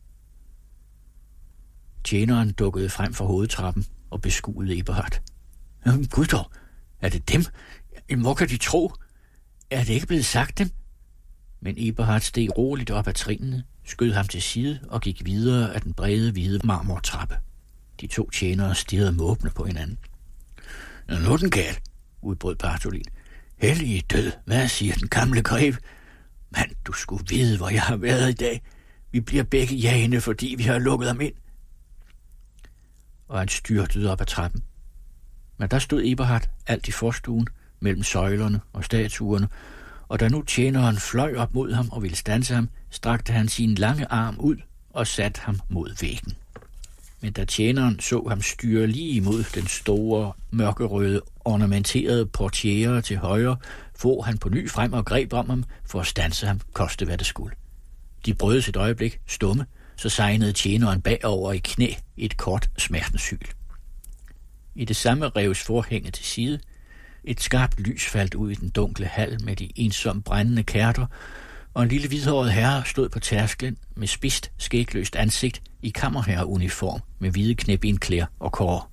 Tjeneren dukkede frem fra hovedtrappen og beskuede Eberhard. Gud dog, er det dem? Hvor kan de tro? Er det ikke blevet sagt dem? Men Eberhard steg roligt op ad trinene, skød ham til side og gik videre af den brede, hvide marmortrappe. De to tjenere stirrede måbne på hinanden. Nu er den gal, udbrød Bartolin. Hellige død, hvad siger den gamle greve? Mand, du skulle vide, hvor jeg har været i dag. Vi bliver begge jagende, fordi vi har lukket ham ind. Og han styrtede op ad trappen. Men der stod Eberhard alt i forstuen, mellem søjlerne og statuerne, og da nu tjeneren fløj op mod ham og ville standse ham, strakte han sin lange arm ud og satte ham mod væggen. Men da tjeneren så ham styre lige imod den store, mørkerøde, ornamenterede portiere til højre, for han på ny frem og greb om ham for at standse ham, koste hvad det skulle. De brødes et øjeblik, stumme, så sejnede tjeneren bagover i knæ i et kort smertenshyl. I det samme reves forhænget til side. Et skarpt lys faldt ud i den dunkle hal med de ensomt brændende kærter, og en lille hvidhåret herre stod på tærsklen med spidst, skægløst ansigt i kammerherreuniform med hvide knæbenklæder og kår.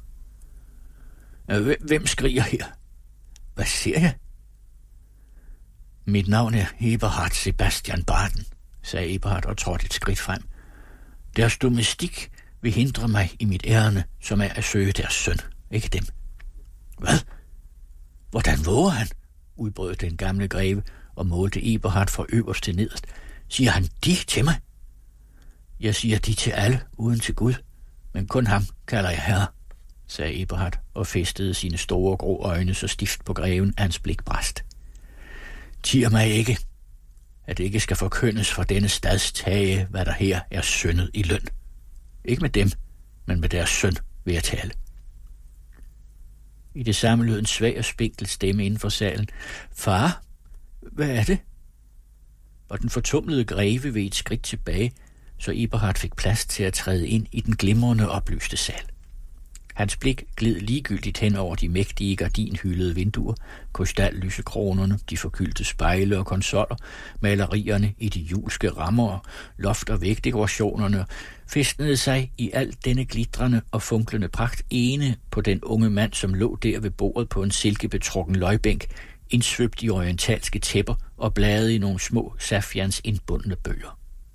Hvem skriger her? Hvad ser jeg? Mit navn er Eberhard Sebastian Barden, sagde Eberhard og trådte et skridt frem. Deres domestik vil hindre mig i mit ærinde, som er at søge deres søn, ikke dem. Hvad? Hvordan våger han? Udbrød den gamle greve og målte Eberhard fra øverst til nederst. Siger han de til mig? Jeg siger de til alle, uden til Gud, men kun ham kalder jeg herre, sagde Eberhard og fæstede sine store grå øjne så stift på greven, at hans blik brast. Tier mig ikke, at det ikke skal forkyndes fra denne stads tage, hvad der her er syndet i løn. Ikke med dem, men med deres søn vil jeg tale. I det samme lød en svag og spinkel stemme inden for salen. Far, hvad er det? Og den fortumlede greve ved et skridt tilbage, så Eberhard fik plads til at træde ind i den glimrende oplyste sal. Hans blik gled ligegyldigt hen over de mægtige gardinhyldede vinduer, krystallysekronerne, de forgyldte spejle og konsoller, malerierne i de julske rammer, loft- og vægdekorationerne, fæstnede sig i alt denne glitrende og funklende pragt ene på den unge mand, som lå der ved bordet på en silkebetrukken løgbænk, indsvøbt i orientalske tæpper og bladede i nogle små safians indbundne bøger.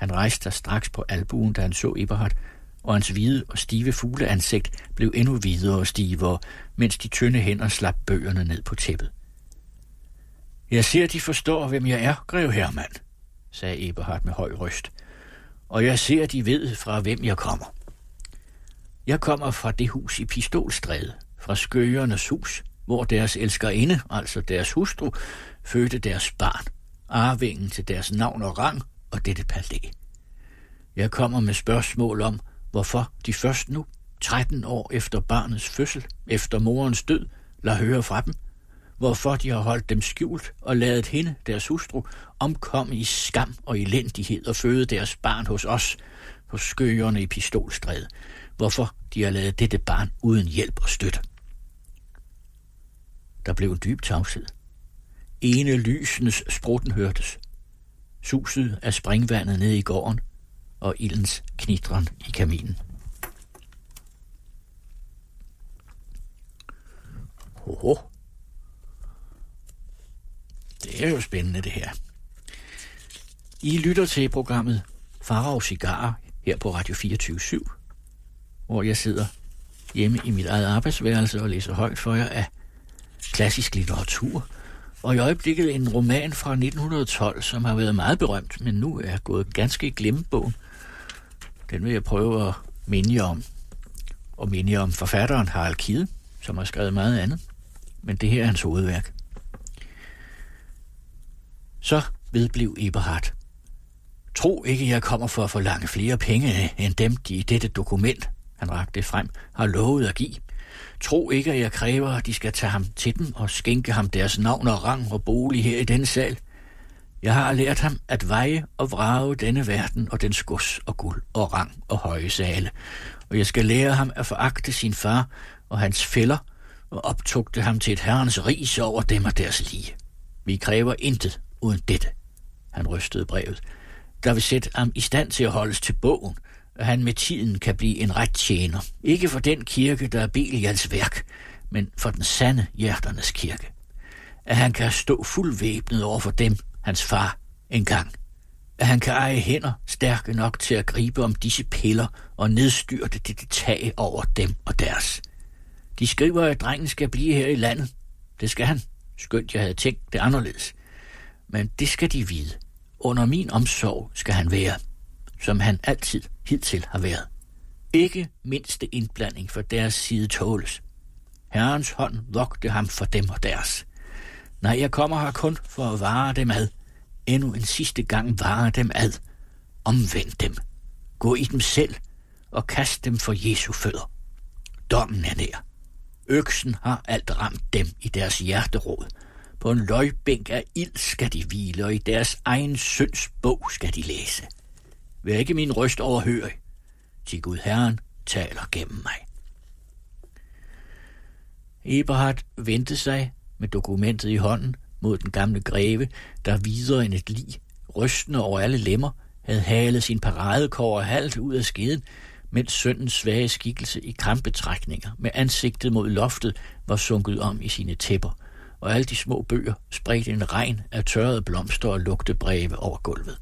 Han rejste sig straks på albuen, da han så Eberhard, og hans hvide og stive fugleansigt blev endnu hvidere og stivere, mens de tynde hænder slap bøgerne ned på tæppet. Jeg ser, de forstår, hvem jeg er, grev Hermann, sagde Eberhard med høj røst, og jeg ser, de ved, fra hvem jeg kommer. Jeg kommer fra det hus i Pistolstræde, fra Skøgernes hus, hvor deres elskerinde, altså deres hustru, fødte deres barn, arvingen til deres navn og rang og dette palæ. Jeg kommer med spørgsmål om, hvorfor de først nu, tretten år efter barnets fødsel, efter morens død, lader høre fra dem, hvorfor de har holdt dem skjult og ladet hende, deres hustru, omkomme i skam og elendighed og føde deres barn hos os, hos Skøgerne i Pistolstræde, hvorfor de har ladet dette barn uden hjælp og støtte. Der blev en dyb tavshed. Ene lysenes sprutten hørtes. Suset af springvandet nede i gården og ildens knitren i kaminen. Hoho. Det er jo spændende, det her. I lytter til programmet Farao Cigarer her på Radio fireogtyve syv, hvor jeg sidder hjemme i mit eget arbejdsværelse og læser højt for jer af klassisk litteratur, og i øjeblikket en roman fra nitten tolv, som har været meget berømt, men nu er gået ganske i glemmebogen. Den vil jeg prøve at minde jer om, og minde jer om forfatteren Harald Kidde, som har skrevet meget andet, men det her er hans hovedværk. Så vedblev Eberhard. Tro ikke, jeg kommer for at forlange flere penge, end dem, de i dette dokument, han rakte frem, har lovet at give. Tro ikke, at jeg kræver, at de skal tage ham til den og skænke ham deres navn og rang og bolig her i denne sal. Jeg har lært ham at veje og vrage denne verden og dens gods og guld og rang og høje sale, og jeg skal lære ham at foragte sin far og hans fæller og optugte ham til et herrens ris over dem og deres lige. Vi kræver intet uden dette. Han rystede brevet. Der vil sætte ham i stand til at holdes til bogen, at han med tiden kan blive en ret tjener. Ikke for den kirke, der er Belials værk, men for den sande hjerternes kirke. At han kan stå fuldvæbnet over for dem, hans far, engang. At han kan eje hænder stærke nok til at gribe om disse piller og nedstyrte det tag over dem og deres. De skriver, at drengen skal blive her i landet. Det skal han, skønt jeg havde tænkt det anderledes. Men det skal de vide. Under min omsorg skal han være, som han altid hidtil har været. Ikke mindste indblanding for deres side tåles. Herrens hånd vogte ham for dem og deres. Nej, jeg kommer her kun for at vare dem ad. Endnu en sidste gang vare dem ad. Omvend dem. Gå i dem selv og kast dem for Jesu fødder. Dommen er nær. Øksen har alt ramt dem i deres hjerteråd. På en løgbænk af ild skal de hvile, og i deres egen synds bog skal de læse. Vær ikke min røst overhørig, til Gud Herren taler gennem mig. Eberhard vendte sig med dokumentet i hånden mod den gamle greve, der videre end et lig, rystende over alle lemmer, havde halet sin paradekår og halvt ud af skeden, mens sønnens svage skikkelse i krampetrækninger med ansigtet mod loftet var sunket om i sine tæpper, og alle de små bøger spredte en regn af tørrede blomster og lugtebreve over gulvet.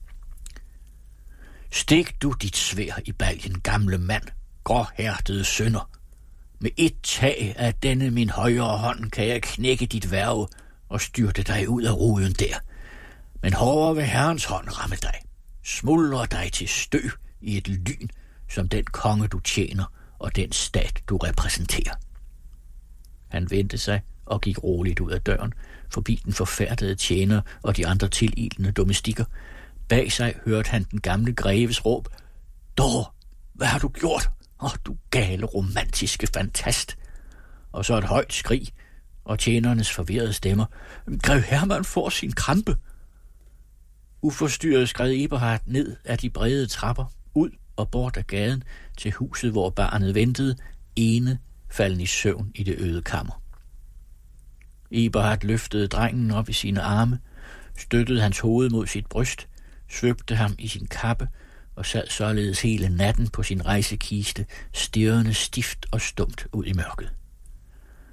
Stik du dit sværd i baljen, gamle mand, gråhærtede synder. Med et tag af denne min højre hånd kan jeg knække dit værge og styrte dig ud af ruden der. Men hårdere vil Herrens hånd ramme dig, smuldre dig til støv i et lyn, som den konge du tjener og den stat du repræsenterer. Han vendte sig og gik roligt ud af døren, forbi den forfærdede tjener og de andre tililende domestikker. Bag sig hørte han den gamle greves råb. Dår, hvad har du gjort? Åh, oh, du gale romantiske fantast. Og så et højt skrig, og tjenernes forvirrede stemmer. Grev Hermann får sin krampe. Uforstyrret skred Eberhard ned af de brede trapper, ud og bort af gaden, til huset, hvor barnet ventede, ene falden i søvn i det øde kammer. Eberhard løftede drengen op i sine arme, støttede hans hoved mod sit bryst, svøbte ham i sin kappe og sad således hele natten på sin rejsekiste, stirrende stift og stumt ud i mørket.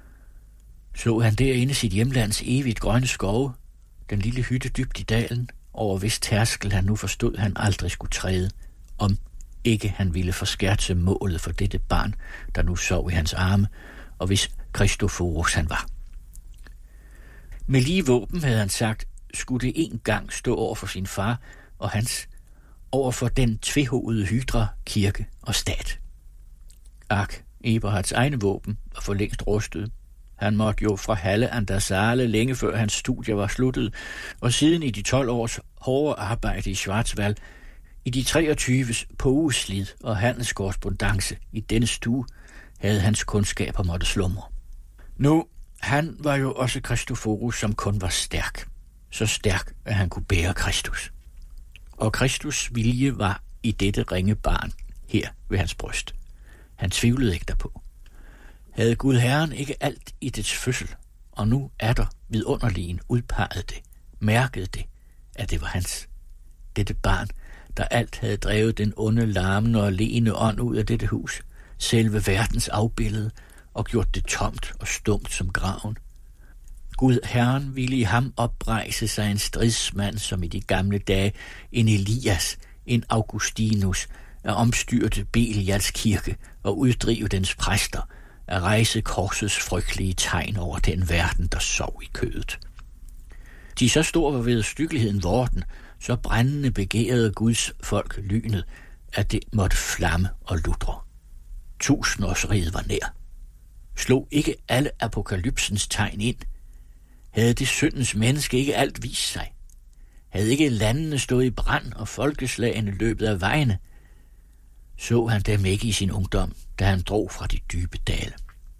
Så han derinde sit hjemlands evigt grønne skove, den lille hytte dybt i dalen, over hvis tærskel han nu forstod, han aldrig skulle træde, om ikke han ville forskærte målet for dette barn, der nu sov i hans arme, og hvis Christoforus han var. Med lige våben, havde han sagt, skulle det en gang stå over for sin far og hans, over for den tvehovedede hydra, kirke og stat. Ak, Eberhards egne våben var for længst rustet. Han måtte jo fra Halle Andersale længe før hans studier var sluttet, og siden i de tolv års hårde arbejde i Schwarzwald, i de treogtyves pogeslid og handelskorrespondance i denne stue, havde hans kundskaber måtte slumre. Nu, han var jo også Christoforus, som kun var stærk. Så stærk, at han kunne bære Kristus. Og Kristus' vilje var i dette ringe barn, her ved hans bryst. Han tvivlede ikke derpå. Havde Gud Herren ikke alt i dets fødsel, og nu er der vidunderligen udpeget det, mærket det, at det var hans. Dette barn, der alt havde drevet den onde, larmende og leende ånd ud af dette hus, selve verdens afbillede, og gjort det tomt og stumt som graven. Gud Herren ville i ham oprejse sig en stridsmand, som i de gamle dage en Elias, en Augustinus, at omstyrte Belials kirke og uddrive dens præster, at rejse korsets frygtelige tegn over den verden, der sov i kødet. De så stor var ved stykkeligheden vorten, så brændende begærede Guds folk lynet, at det måtte flamme og ludre. Tusindårsriget var nær. Slog ikke alle apokalypsens tegn ind? Havde det syndens menneske ikke alt vist sig? Havde ikke landene stået i brand og folkeslagene løbet af vejene? Så han dem ikke i sin ungdom, da han drog fra de dybe dale.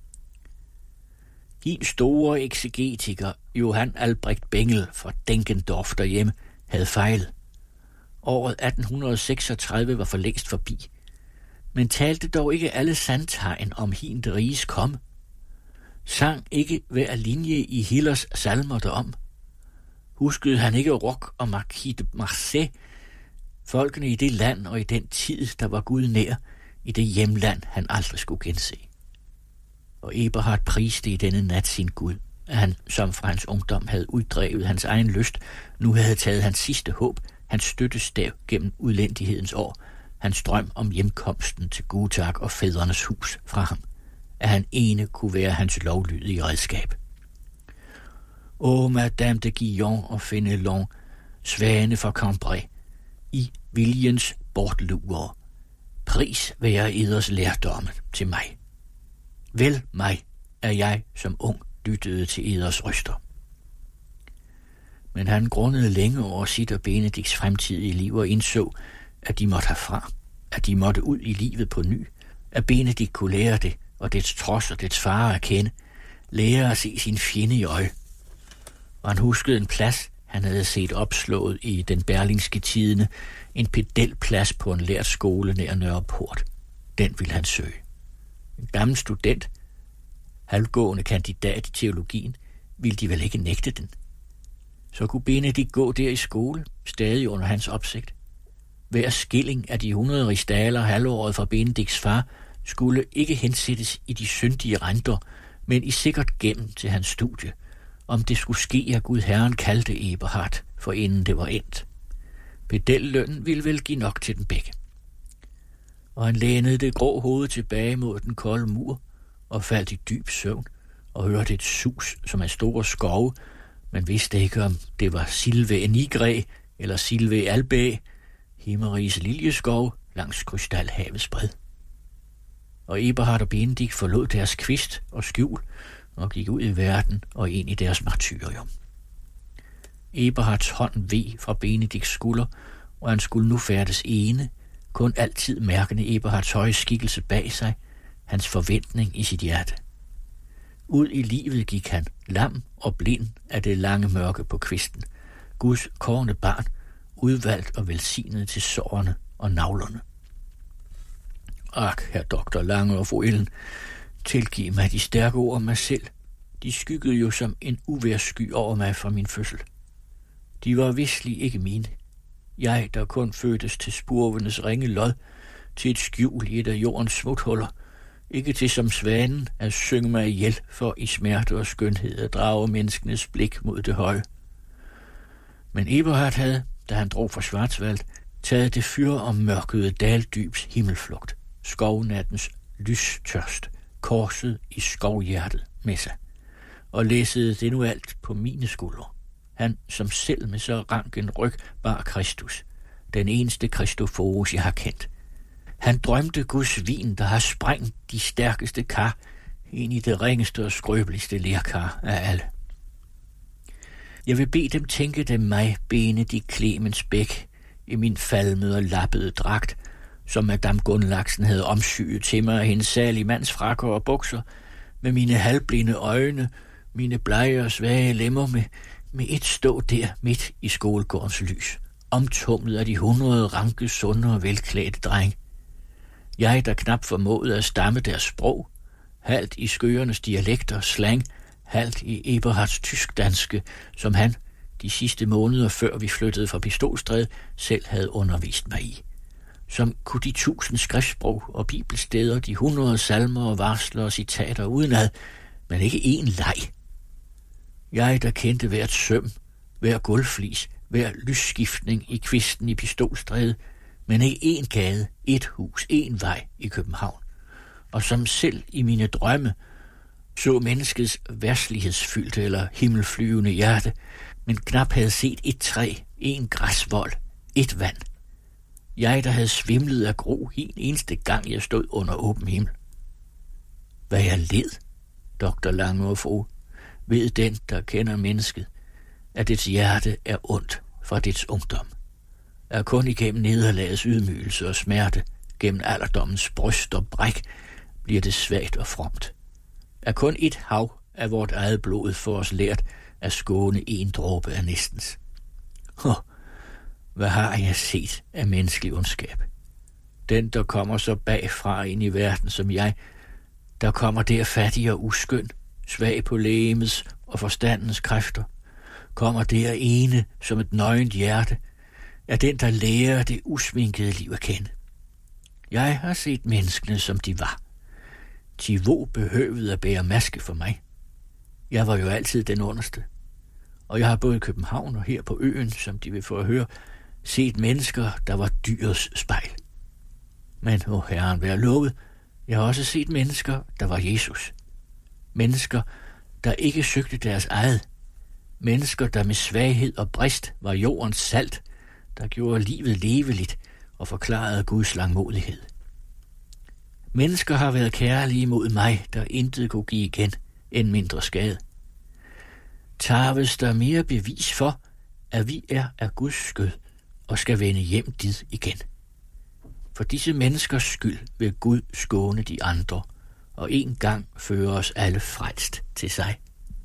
Din store eksegetiker, Johann Albrecht Bengel fra Denkendorf derhjemme, havde fejlet. Året atten seksogtredive var for længst forbi, men talte dog ikke alle sandtegn om hin det riges komme. Sang ikke hver linje i Hillers salmer derom. Huskede han ikke Rock og Marquis de Marseille, folkene i det land og i den tid, der var Gud nær, i det hjemland, han aldrig skulle gense. Og Eberhard priste i denne nat sin Gud, at han, som fra hans ungdom havde uddrevet hans egen lyst, nu havde taget hans sidste håb, hans støttestav gennem udlændighedens år, hans drøm om hjemkomsten til Gutag og fædrenes hus fra ham, at han ene kunne være hans lovlydige redskab. Åh, Madame de Guillon og Fenelon, svane for Cambrai, i viljens bortluere, pris være eders lærdomme til mig. Vel mig er jeg som ung lyttede til eders røster. Men han grundede længe over sit og Benedikts fremtidige liv og indså, at de måtte herfra, at de måtte ud i livet på ny, at Benedikt kunne lære det, og dets trods og dets fare at kende, lære at se sin fjende i øje. Og han huskede en plads, han havde set opslået i den berlingske Tidende, en pedelplads på en lært skole nær Nørreport. Den ville han søge. En gammel student, halvgående kandidat i teologien, ville de vel ikke nægte den. Så kunne Benedikt gå der i skole, stadig under hans opsigt. Hver skilling af de hundrede rigsdaler halvåret fra Benedikts far skulle ikke hensættes i de syndige renter, men i sikkert gennem til hans studie, om det skulle ske, at Gud Herren kaldte Eberhard, for inden det var endt. Pedellønnen ville vel give nok til den begge. Og han lænede det grå hoved tilbage mod den kolde mur, og faldt i dyb søvn, og hørte et sus som af store skove, men vidste ikke, om det var Silve Nigre eller Silve Albæ, Himmeris liljeskov langs krystalhavets bred. Og Eberhard og Benedikt forlod deres kvist og skjul, og gik ud i verden og ind i deres martyrium. Eberhards hånd veg fra Benedikts skulder, og han skulle nu færdes ene, kun altid mærkende Eberhards høje skikkelse bag sig, hans forventning i sit hjerte. Ud i livet gik han, lam og blind af det lange mørke på kvisten, Guds kårne barn, udvalgt og velsignet til sårene og navlerne. Ak, herr doktor Lange og fru Ellen, tilgiv mig de stærke ord om mig selv. De skyggede jo som en uvejrssky over mig fra min fødsel. De var visselig ikke mine. Jeg, der kun fødtes til spurvenes ringe lod, til et skjul i et af jordens smuthuller, ikke til som svanen at synge mig ihjel for i smerte og skønhed at drage menneskenes blik mod det høje. Men Eberhard havde, da han drog fra Schwarzwald, taget det fyr om mørkede daldybs himmelflugt, skovnattens lystørst, korset i skovhjertet med sig, og læssede det nu alt på mine skuldre. Han, som selv med så rank en ryg, bar Kristus, den eneste Kristoforus, jeg har kendt. Han drømte Guds vin, der har sprængt de stærkeste kar ind i det ringeste og skrøbeligste lerkar af alle. Jeg vil bede dem tænke dem mig, Benedikt Clemens Bæk, i min falmede og lappede dragt, som Madame Gunnlachsen havde omsyet til mig af hendes salige mands frakker og bukser, med mine halvblinde øjne, mine blege og svage lemmer med, med et stå der midt i skolegårdens lys, omtumlet af de hundrede ranke, sunde og velklædte drenge. Jeg, der knap formåede at stamme deres sprog, halvt i skøernes dialekter slang, halvt i Eberhards tysk-danske, som han, de sidste måneder før vi flyttede fra Pistolstræde, selv havde undervist mig i. Som kunne de tusind skriftsprog og bibelsteder, de hundrede salmer og varsler og citater udenad, men ikke én leg. Jeg, der kendte hvert søm, hver gulvflis, hver lysskiftning i kvisten i Pistolstræde, men ikke én gade, et hus, én vej i København, og som selv i mine drømme så menneskets værslighedsfyldte eller himmelflyvende hjerte, men knap havde set et træ, en græsvold, et vand. Jeg, der havde svimlet af gro en eneste gang, jeg stod under åben himmel. Hvad jeg led, doktor Lange og fru, ved den, der kender mennesket, at dets hjerte er ondt fra dets ungdom. Er kun igennem nederlagets ydmygelse og smerte, gennem alderdommens bryst og bræk, bliver det svagt og fromt. Er kun et hav af vort eget blod for os lært at skåne en dråbe af næstens. Huh. Hvad har jeg set af menneskelig ondskab? Den, der kommer så bagfra ind i verden som jeg, der kommer der fattig og uskøn, svag på legemets og forstandens kræfter, kommer der ene som et nøgent hjerte, er den, der lærer det usminkede liv at kende. Jeg har set menneskene, som de var. Tivå behøvede at bære maske for mig. Jeg var jo altid den underste. Og jeg har både i København og her på øen, som de vil få at høre, set mennesker, der var dyrets spejl. Men, åh herren, vær lovet, jeg har også set mennesker, der var Jesus. Mennesker, der ikke søgte deres eget. Mennesker, der med svaghed og brist var jordens salt, der gjorde livet leveligt og forklarede Guds langmodighed. Mennesker har været kærlige mod mig, der intet kunne give igen, end mindre skade. Tarves der mere bevis for, at vi er af Guds skød og skal vende hjem dit igen. For disse menneskers skyld vil Gud skåne de andre, og en gang føre os alle frelst til sig.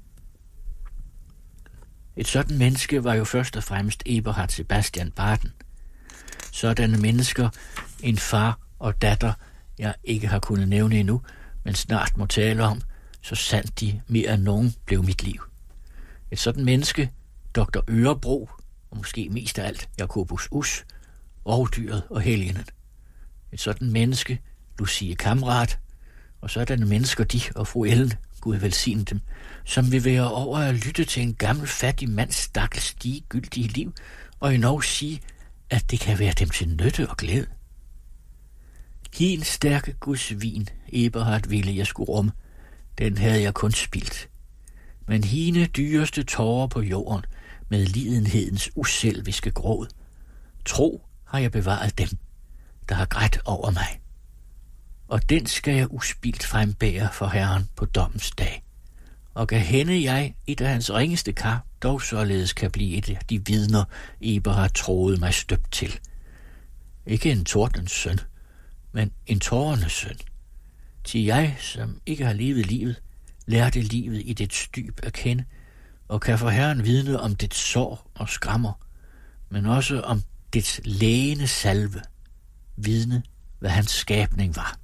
Et sådan menneske var jo først og fremmest Eberhard Sebastian Barden. Sådanne mennesker, en far og datter, jeg ikke har kunnet nævne endnu, men snart må tale om, så sandt de mere end nogen blev mit liv. Et sådan menneske, doktor Ørebro, og måske mest af alt Jakobus Us, rovdyret og helgenen. Et sådan menneske, Lucie Kamrat, og sådanne mennesker de og fru Ellen, Gud velsigne dem, som vil være over at lytte til en gammel fattig mands stakkels stigegyldige liv, og endnu sige, at det kan være dem til nytte og glæde. Hin stærke Guds vin, Eberhard ville jeg skulle rumme, den havde jeg kun spildt. Men hine dyreste tårer på jorden, med lidenhedens uselviske gråd, tro har jeg bevaret dem, der har grædt over mig. Og den skal jeg uspildt frembære for Herren på dommens dag. Og kan hende jeg, et af hans ringeste kar, dog således kan blive et af de vidner, Eberhard troede mig støbt til. Ikke en tordens søn, men en tårernes søn. Til jeg, som ikke har levet livet, lærte livet i dets dyb at kende, og kan for Herren vidne om dets sår og skrammer, men også om dets lægende salve, vidne, hvad hans skabning var.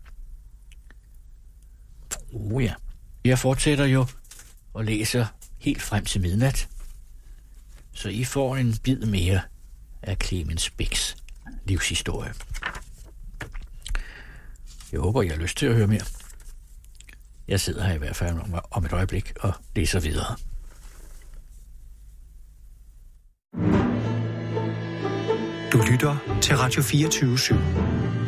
Oh ja, jeg fortsætter jo og læser helt frem til midnat, så I får en bid mere af Clemens Bæks livshistorie. Jeg håber, I har lyst til at høre mere. Jeg sidder her i hvert fald om et øjeblik og læser videre. lytter til Radio fireogtyve syv.